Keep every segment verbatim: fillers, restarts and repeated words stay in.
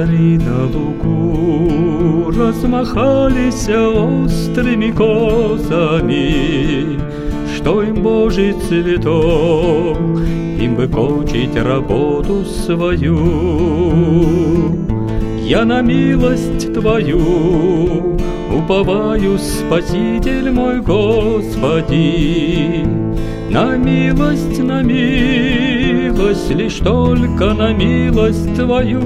Косари на лугу размахались острыми косами, что им Божий цветок, им бы кончить работу свою. Я на милость Твою уповаю, Спаситель мой, Господи, на милость, на милость, лишь только на милость Твою.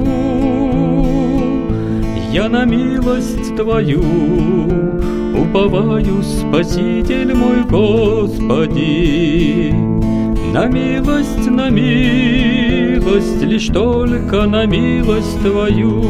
Я на милость Твою уповаю, Спаситель мой, Господи, на милость, на милость, лишь только на милость Твою.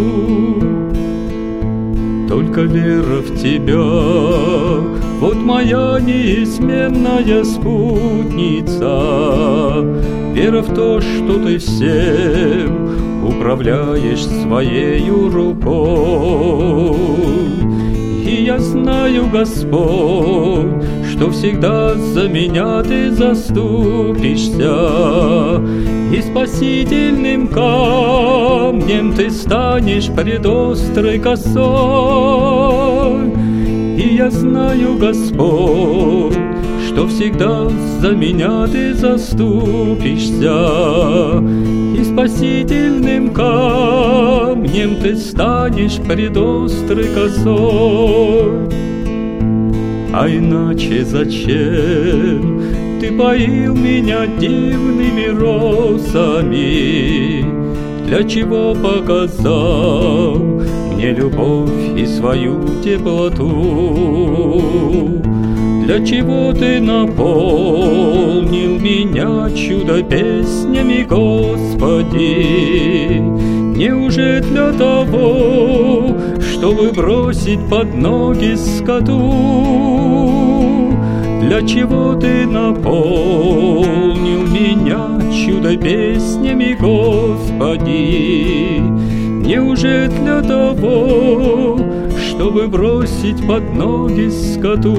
Только вера в Тебя, вот моя неизменная спутница. Вера в то, что Ты всем управляешь своею рукой. И я знаю, Господь, что всегда за меня Ты заступишься, и спасительным камнем Ты станешь пред острой косой. И я знаю, Господь, что всегда за меня Ты заступишься, и спасительным камнем Ты станешь пред острой косой. А иначе зачем Ты поил меня дивными розами? Для чего показал мне любовь и свою теплоту? Для чего Ты наполнил меня чудо-песнями, Господи? Неужели для того, чтобы бросить под ноги скоту? Для чего Ты наполнил меня чудо-песнями, Господи? Неужели для того, чтобы бросить под ноги скоту?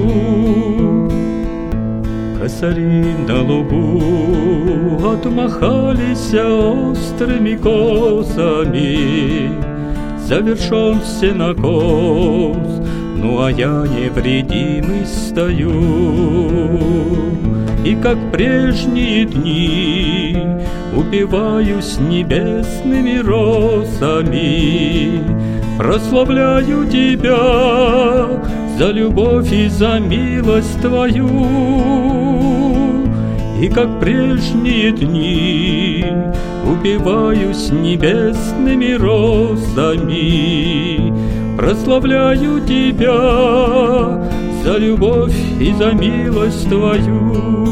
Косари на лугу отмахались острыми косами, завершен сенокос, ну а я невредимый стою. И как прежние дни упиваюсь небесными росами, прославляю Тебя за любовь и за милость Твою. И как прежние дни упиваюсь небесными росами, прославляю Тебя за любовь и за милость Твою.